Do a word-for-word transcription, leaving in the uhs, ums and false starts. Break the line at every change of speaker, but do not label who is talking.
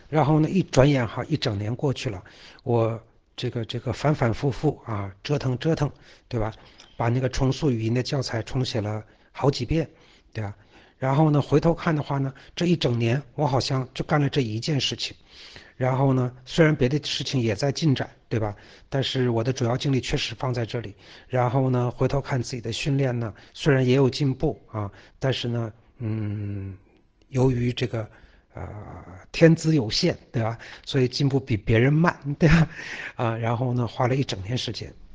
然后呢，一转眼哈，一整年过去了，我这个这个反反复复啊，折腾折腾，对吧？把那个重塑语音的教材重写了好几遍，对吧？然后呢，回头看的话呢，这一整年我好像就干了这一件事情。然后呢，虽然别的事情也在进展，对吧？但是我的主要精力确实放在这里。然后呢，回头看自己的训练呢，虽然也有进步啊，但是呢，嗯，由于这个呃天资有限，对吧？所以进步比别人慢，对吧？啊，然后呢，花了一整天时间。